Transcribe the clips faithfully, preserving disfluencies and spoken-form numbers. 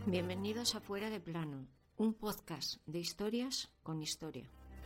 Bienvenidos a Fuera de Plano, un podcast de historias con historia.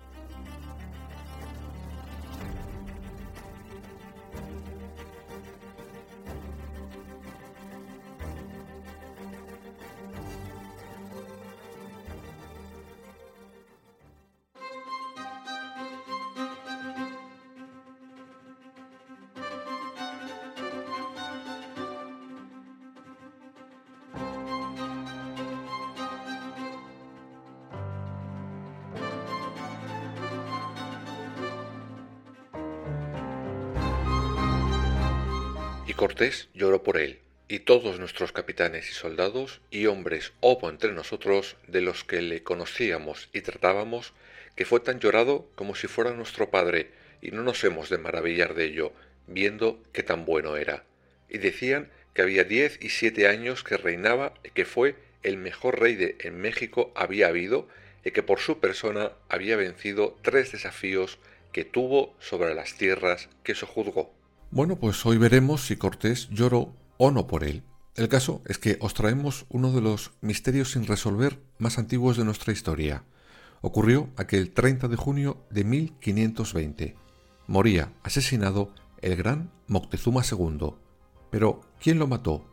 Y Cortés lloró por él, y todos nuestros capitanes y soldados, y hombres hubo entre nosotros, de los que le conocíamos y tratábamos, que fue tan llorado como si fuera nuestro padre, y no nos hemos de maravillar de ello, viendo que tan bueno era. Y decían que había diez y siete años que reinaba, y que fue el mejor rey de en México había habido, y que por su persona había vencido tres desafíos que tuvo sobre las tierras que sojuzgó. Bueno, pues hoy veremos si Cortés lloró o no por él. El caso es que os traemos uno de los misterios sin resolver más antiguos de nuestra historia. Ocurrió aquel treinta de junio de mil quinientos veinte. Moría asesinado el gran Moctezuma segundo. Pero, ¿quién lo mató?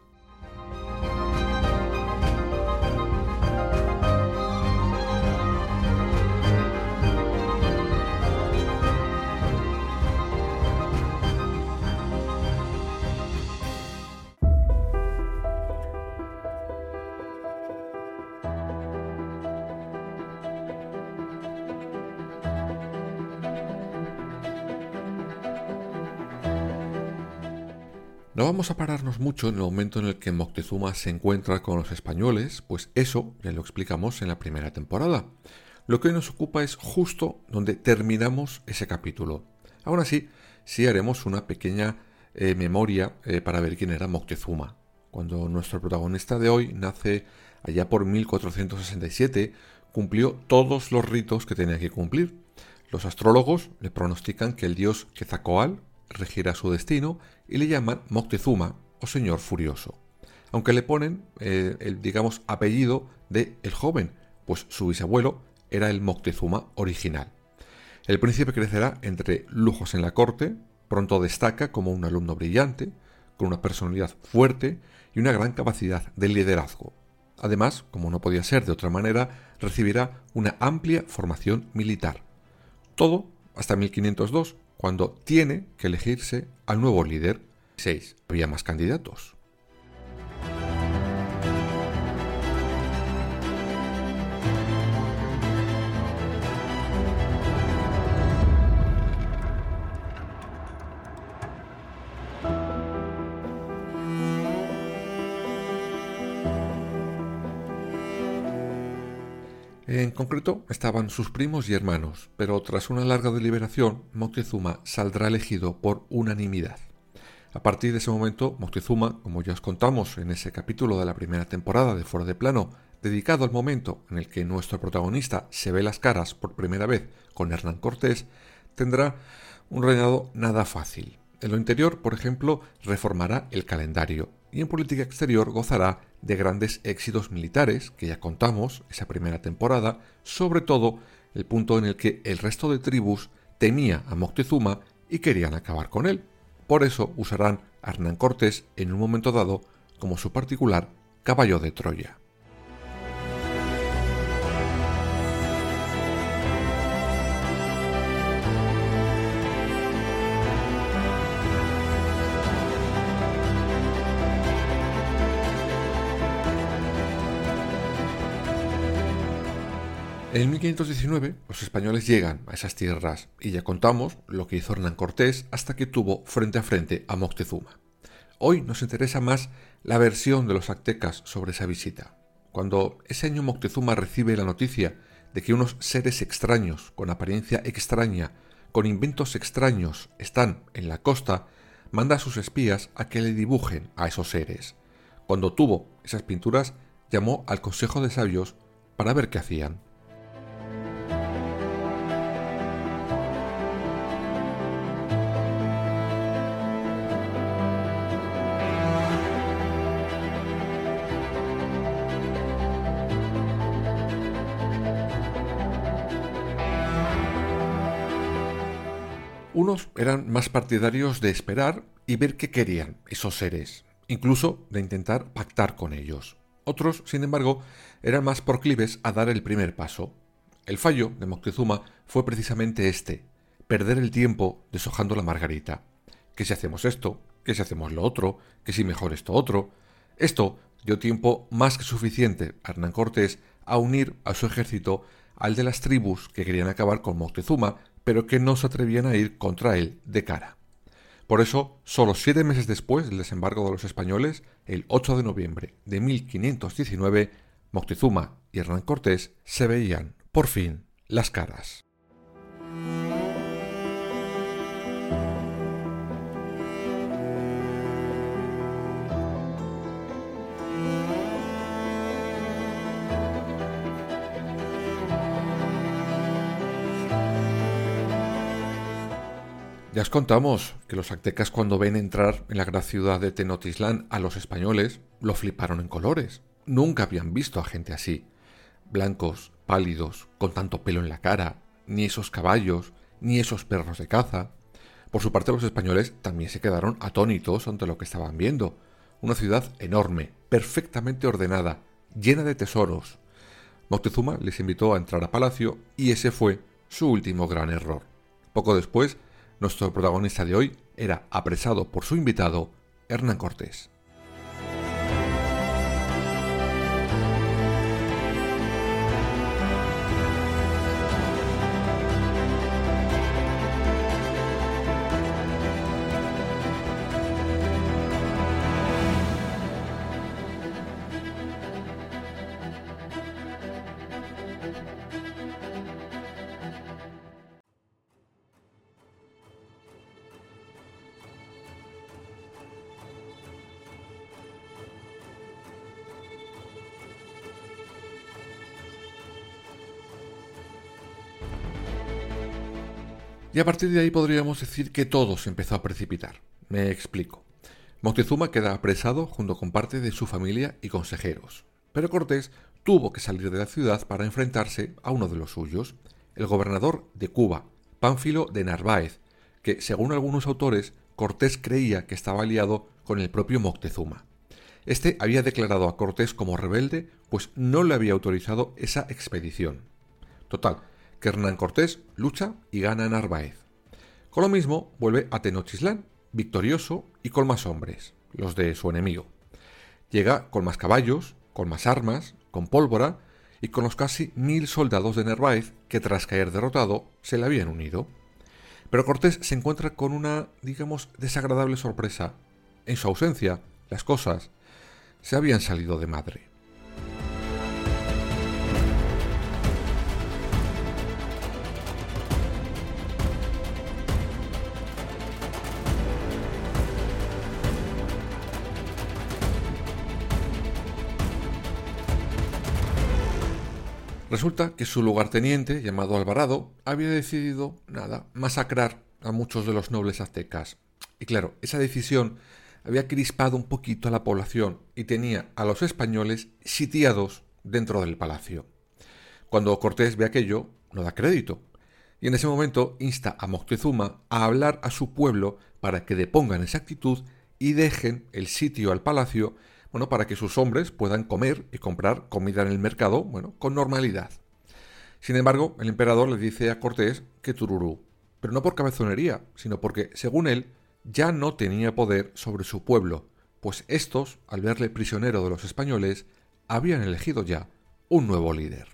No vamos a pararnos mucho en el momento en el que Moctezuma se encuentra con los españoles, pues eso ya lo explicamos en la primera temporada. Lo que hoy nos ocupa es justo donde terminamos ese capítulo. Aún así, sí haremos una pequeña eh, memoria eh, para ver quién era Moctezuma. Cuando nuestro protagonista de hoy nace allá por mil cuatrocientos sesenta y siete, cumplió todos los ritos que tenía que cumplir. Los astrólogos le pronostican que el dios Quetzalcóatl regirá su destino y le llaman Moctezuma o Señor Furioso, aunque le ponen eh, el, digamos, apellido de el joven, pues su bisabuelo era el Moctezuma original. El príncipe crecerá entre lujos en la corte, pronto destaca como un alumno brillante, con una personalidad fuerte y una gran capacidad de liderazgo. Además, como no podía ser de otra manera, recibirá una amplia formación militar. Todo hasta mil quinientos dos, cuando tiene que elegirse al nuevo líder. seis. Había más candidatos. En concreto estaban sus primos y hermanos, pero tras una larga deliberación, Moctezuma saldrá elegido por unanimidad. A partir de ese momento, Moctezuma, como ya os contamos en ese capítulo de la primera temporada de Fuera de Plano, dedicado al momento en el que nuestro protagonista se ve las caras por primera vez con Hernán Cortés, tendrá un reinado nada fácil. En lo interior, por ejemplo, reformará el calendario y en política exterior gozará de grandes éxitos militares, que ya contamos esa primera temporada, sobre todo el punto en el que el resto de tribus temía a Moctezuma y querían acabar con él. Por eso usarán a Hernán Cortés en un momento dado como su particular caballo de Troya. En mil quinientos diecinueve los españoles llegan a esas tierras y ya contamos lo que hizo Hernán Cortés hasta que tuvo frente a frente a Moctezuma. Hoy nos interesa más la versión de los aztecas sobre esa visita. Cuando ese año Moctezuma recibe la noticia de que unos seres extraños, con apariencia extraña, con inventos extraños, están en la costa, manda a sus espías a que le dibujen a esos seres. Cuando tuvo esas pinturas, llamó al Consejo de Sabios para ver qué hacían. Unos eran más partidarios de esperar y ver qué querían esos seres, incluso de intentar pactar con ellos. Otros, sin embargo, eran más proclives a dar el primer paso. El fallo de Moctezuma fue precisamente este: perder el tiempo deshojando la margarita. ¿Que si hacemos esto? ¿Que si hacemos lo otro? ¿Que si mejor esto otro? Esto dio tiempo más que suficiente a Hernán Cortés a unir a su ejército al de las tribus que querían acabar con Moctezuma, pero que no se atrevían a ir contra él de cara. Por eso, solo siete meses después del desembarco de los españoles, el ocho de noviembre de mil quinientos diecinueve, Moctezuma y Hernán Cortés se veían, por fin, las caras. Ya os contamos que los aztecas, cuando ven entrar en la gran ciudad de Tenochtitlán a los españoles, lo fliparon en colores. Nunca habían visto a gente así. Blancos, pálidos, con tanto pelo en la cara, ni esos caballos, ni esos perros de caza. Por su parte, los españoles también se quedaron atónitos ante lo que estaban viendo. Una ciudad enorme, perfectamente ordenada, llena de tesoros. Moctezuma les invitó a entrar a palacio y ese fue su último gran error. Poco después, nuestro protagonista de hoy era apresado por su invitado, Hernán Cortés. Y a partir de ahí podríamos decir que todo se empezó a precipitar. Me explico. Moctezuma queda apresado junto con parte de su familia y consejeros, pero Cortés tuvo que salir de la ciudad para enfrentarse a uno de los suyos, el gobernador de Cuba, Pánfilo de Narváez, que, según algunos autores, Cortés creía que estaba aliado con el propio Moctezuma. Este había declarado a Cortés como rebelde, pues no le había autorizado esa expedición. Total, que Hernán Cortés lucha y gana a Narváez. Con lo mismo, vuelve a Tenochtitlán, victorioso y con más hombres, los de su enemigo. Llega con más caballos, con más armas, con pólvora y con los casi mil soldados de Narváez que, tras caer derrotado, se le habían unido. Pero Cortés se encuentra con una, digamos, desagradable sorpresa. En su ausencia, las cosas se habían salido de madre. Resulta que su lugarteniente, llamado Alvarado, había decidido, nada, masacrar a muchos de los nobles aztecas. Y claro, esa decisión había crispado un poquito a la población y tenía a los españoles sitiados dentro del palacio. Cuando Cortés ve aquello, no da crédito. Y en ese momento insta a Moctezuma a hablar a su pueblo para que depongan esa actitud y dejen el sitio al palacio, bueno, para que sus hombres puedan comer y comprar comida en el mercado, bueno, con normalidad. Sin embargo, el emperador le dice a Cortés que tururú, pero no por cabezonería, sino porque, según él, ya no tenía poder sobre su pueblo, pues estos, al verle prisionero de los españoles, habían elegido ya un nuevo líder.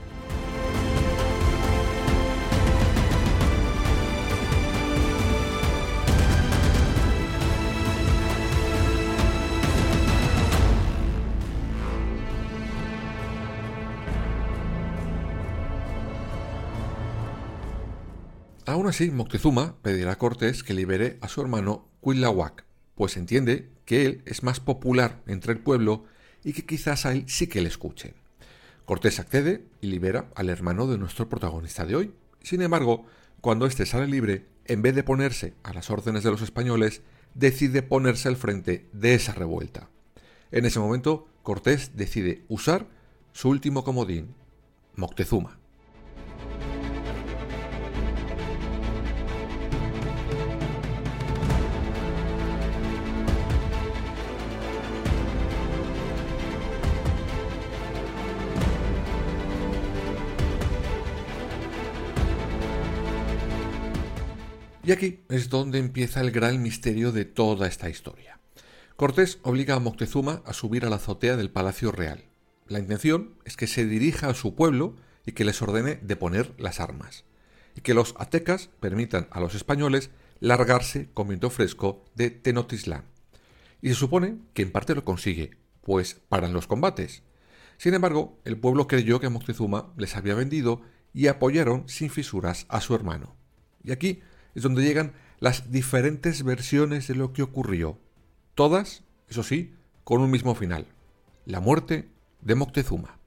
Aún así, Moctezuma pedirá a Cortés que libere a su hermano Cuitláhuac, pues entiende que él es más popular entre el pueblo y que quizás a él sí que le escuche. Cortés accede y libera al hermano de nuestro protagonista de hoy. Sin embargo, cuando éste sale libre, en vez de ponerse a las órdenes de los españoles, decide ponerse al frente de esa revuelta. En ese momento, Cortés decide usar su último comodín, Moctezuma. Y aquí es donde empieza el gran misterio de toda esta historia. Cortés obliga a Moctezuma a subir a la azotea del Palacio Real. La intención es que se dirija a su pueblo y que les ordene deponer las armas, y que los aztecas permitan a los españoles largarse con viento fresco de Tenochtitlán. Y se supone que en parte lo consigue, pues paran los combates. Sin embargo, el pueblo creyó que Moctezuma les había vendido y apoyaron sin fisuras a su hermano. Y aquí es donde llegan las diferentes versiones de lo que ocurrió. Todas, eso sí, con un mismo final: la muerte de Moctezuma.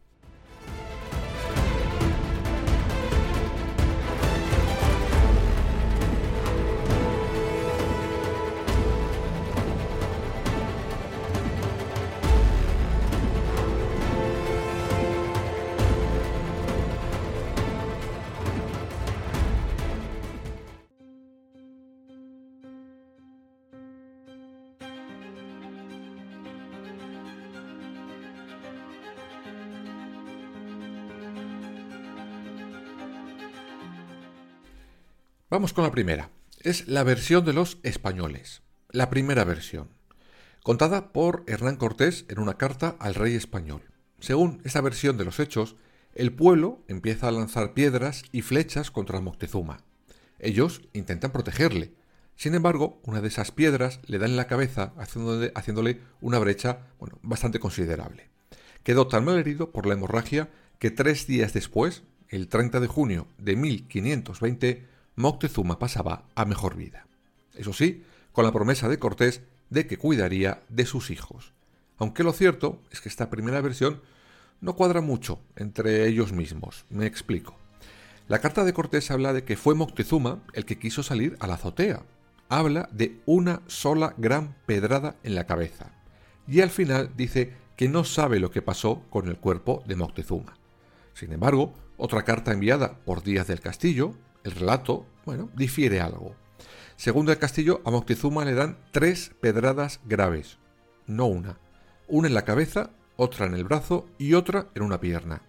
Vamos con la primera. Es la versión de los españoles. La primera versión, contada por Hernán Cortés en una carta al rey español. Según esta versión de los hechos, el pueblo empieza a lanzar piedras y flechas contra Moctezuma. Ellos intentan protegerle. Sin embargo, una de esas piedras le da en la cabeza, haciéndole, haciéndole una brecha, bueno, bastante considerable. Quedó tan mal herido por la hemorragia que tres días después, el treinta de junio de mil quinientos veinte, Moctezuma pasaba a mejor vida. Eso sí, con la promesa de Cortés de que cuidaría de sus hijos. Aunque lo cierto es que esta primera versión no cuadra mucho entre ellos mismos. Me explico. La carta de Cortés habla de que fue Moctezuma el que quiso salir a la azotea. Habla de una sola gran pedrada en la cabeza. Y al final dice que no sabe lo que pasó con el cuerpo de Moctezuma. Sin embargo, otra carta enviada por Díaz del Castillo, el relato, bueno, difiere algo. Según del Castillo, a Moctezuma le dan tres pedradas graves, no una. Una en la cabeza, otra en el brazo y otra en una pierna.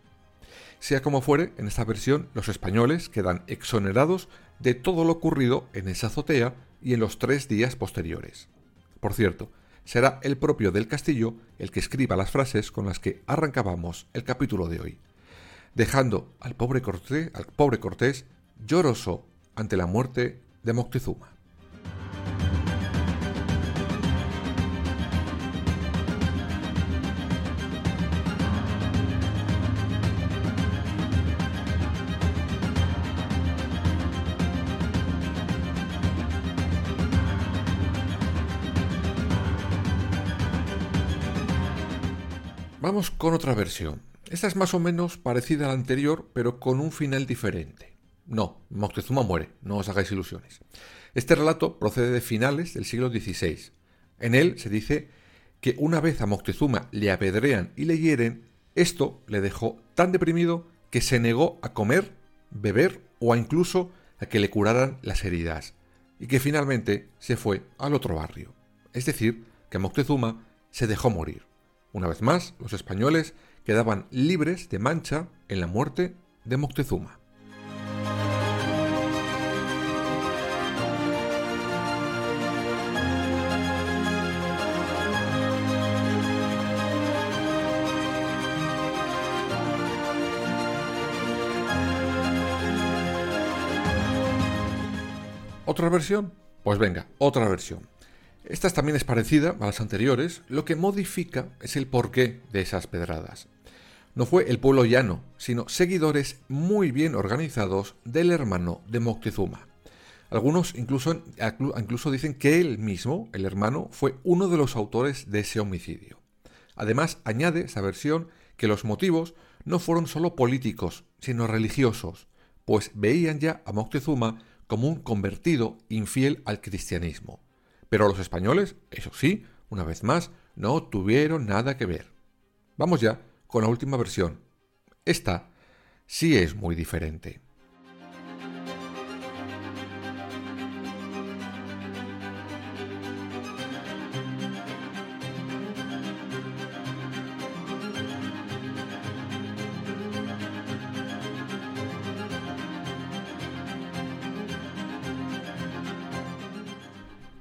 Sea como fuere, en esta versión los españoles quedan exonerados de todo lo ocurrido en esa azotea y en los tres días posteriores. Por cierto, será el propio del Castillo el que escriba las frases con las que arrancábamos el capítulo de hoy, dejando al pobre Cortés, al pobre Cortés lloroso ante la muerte de Moctezuma. Vamos con otra versión. Esta es más o menos parecida a la anterior, pero con un final diferente. No, Moctezuma muere, no os hagáis ilusiones. Este relato procede de finales del siglo dieciséis. En él se dice que una vez a Moctezuma le apedrean y le hieren, esto le dejó tan deprimido que se negó a comer, beber o a incluso a que le curaran las heridas, y que finalmente se fue al otro barrio. Es decir, que Moctezuma se dejó morir. Una vez más, los españoles quedaban libres de mancha en la muerte de Moctezuma. ¿Otra versión? Pues venga, otra versión. Esta también es parecida a las anteriores, lo que modifica es el porqué de esas pedradas. No fue el pueblo llano, sino seguidores muy bien organizados del hermano de Moctezuma. Algunos incluso, incluso dicen que él mismo, el hermano, fue uno de los autores de ese homicidio. Además, añade esa versión que los motivos no fueron solo políticos, sino religiosos, pues veían ya a Moctezuma como un convertido infiel al cristianismo. Pero los españoles, eso sí, una vez más, no tuvieron nada que ver. Vamos ya con la última versión. Esta sí es muy diferente.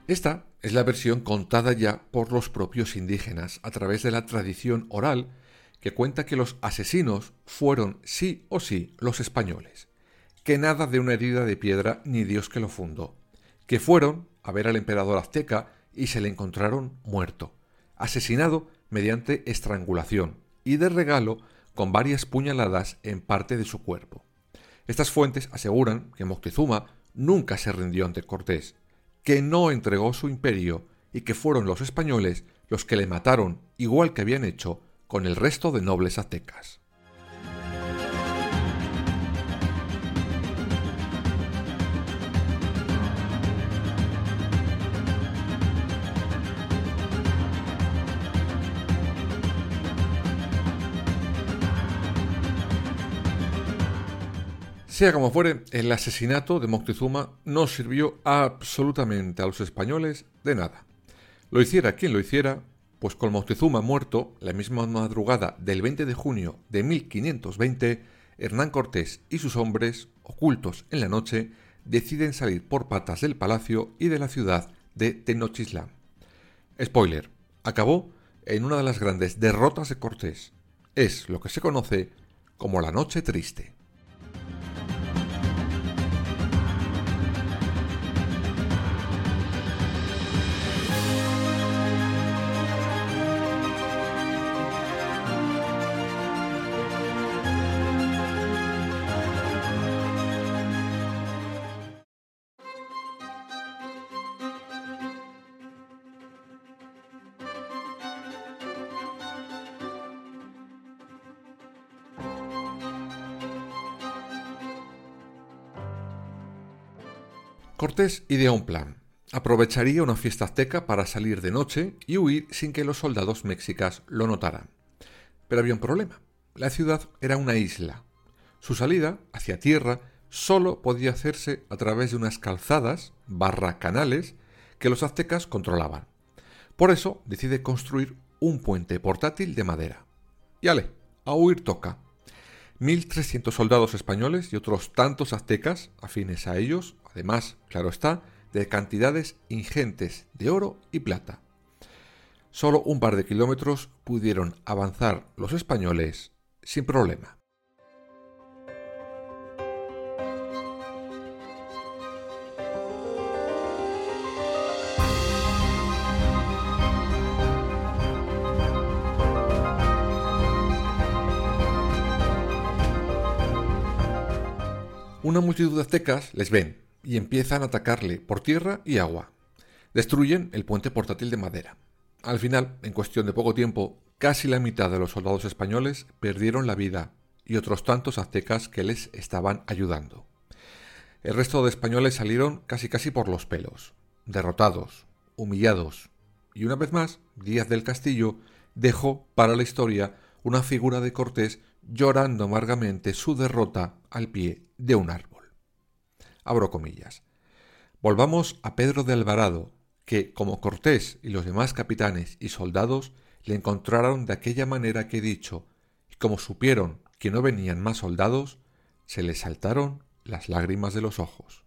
Esta es la versión contada ya por los propios indígenas a través de la tradición oral que cuenta que los asesinos fueron sí o sí los españoles, que nada de una herida de piedra ni Dios que lo fundó, que fueron a ver al emperador azteca y se le encontraron muerto, asesinado mediante estrangulación y de regalo con varias puñaladas en parte de su cuerpo. Estas fuentes aseguran que Moctezuma nunca se rindió ante Cortés, que no entregó su imperio y que fueron los españoles los que le mataron, igual que habían hecho con el resto de nobles aztecas. Sea como fuere, el asesinato de Moctezuma no sirvió absolutamente a los españoles de nada. Lo hiciera quien lo hiciera, pues con Moctezuma muerto, la misma madrugada del veinte de junio de mil quinientos veinte, Hernán Cortés y sus hombres, ocultos en la noche, deciden salir por patas del palacio y de la ciudad de Tenochtitlán. Spoiler, acabó en una de las grandes derrotas de Cortés. Es lo que se conoce como la Noche Triste. Cortés ideó un plan. Aprovecharía una fiesta azteca para salir de noche y huir sin que los soldados mexicas lo notaran. Pero había un problema. La ciudad era una isla. Su salida hacia tierra solo podía hacerse a través de unas calzadas, barra canales, que los aztecas controlaban. Por eso decide construir un puente portátil de madera. Y ale, a huir toca. mil trescientos soldados españoles y otros tantos aztecas afines a ellos, además, claro está, de cantidades ingentes de oro y plata. Solo un par de kilómetros pudieron avanzar los españoles sin problema. Una multitud de aztecas les ven y empiezan a atacarle por tierra y agua. Destruyen el puente portátil de madera. Al final, en cuestión de poco tiempo, casi la mitad de los soldados españoles perdieron la vida y otros tantos aztecas que les estaban ayudando. El resto de españoles salieron casi casi por los pelos, derrotados, humillados, y una vez más, Díaz del Castillo dejó para la historia una figura de Cortés llorando amargamente su derrota al pie de un árbol. Abro comillas. Volvamos a Pedro de Alvarado, que, como Cortés y los demás capitanes y soldados, le encontraron de aquella manera que he dicho, y como supieron que no venían más soldados, se les saltaron las lágrimas de los ojos.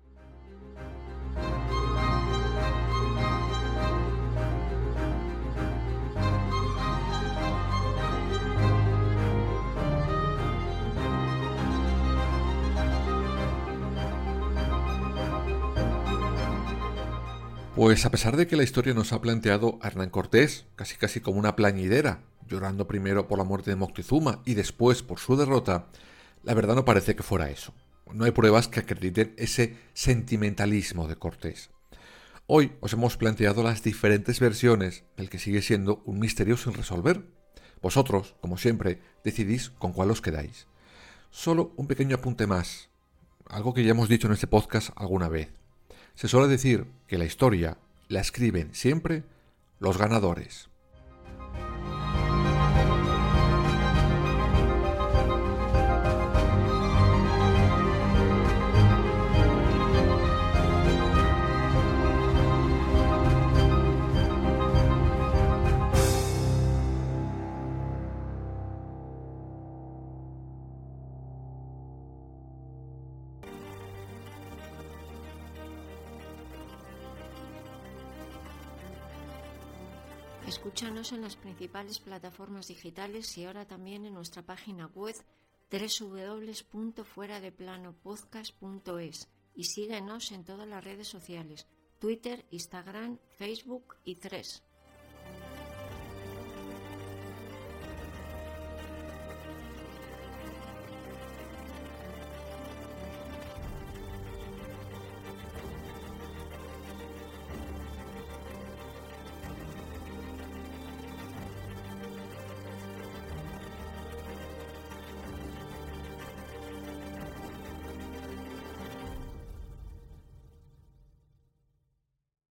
Pues a pesar de que la historia nos ha planteado a Hernán Cortés casi casi como una plañidera, llorando primero por la muerte de Moctezuma y después por su derrota, la verdad no parece que fuera eso. No hay pruebas que acrediten ese sentimentalismo de Cortés. Hoy os hemos planteado las diferentes versiones del que sigue siendo un misterio sin resolver. Vosotros, como siempre, decidís con cuál os quedáis. Solo un pequeño apunte más, algo que ya hemos dicho en este podcast alguna vez. Se suele decir que la historia la escriben siempre los ganadores. Escúchanos en las principales plataformas digitales y ahora también en nuestra página web doble u doble u doble u punto fuera de plano podcast punto es y síguenos en todas las redes sociales, Twitter, Instagram, Facebook y Threads.